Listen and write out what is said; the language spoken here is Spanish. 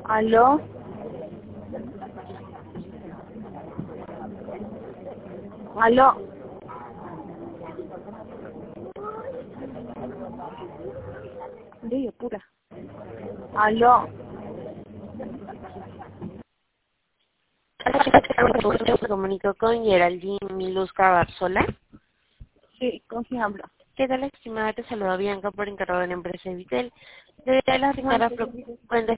¿Aló? ¿Aló? Digo, pura. ¿Aló? Me comunico con Geraldine Miluska Barzola. Sí, ¿con quién hablo? ¿Qué tal, estimada? Te saluda Bianca por encargado de la empresa Vitel. Debería la señora cuenta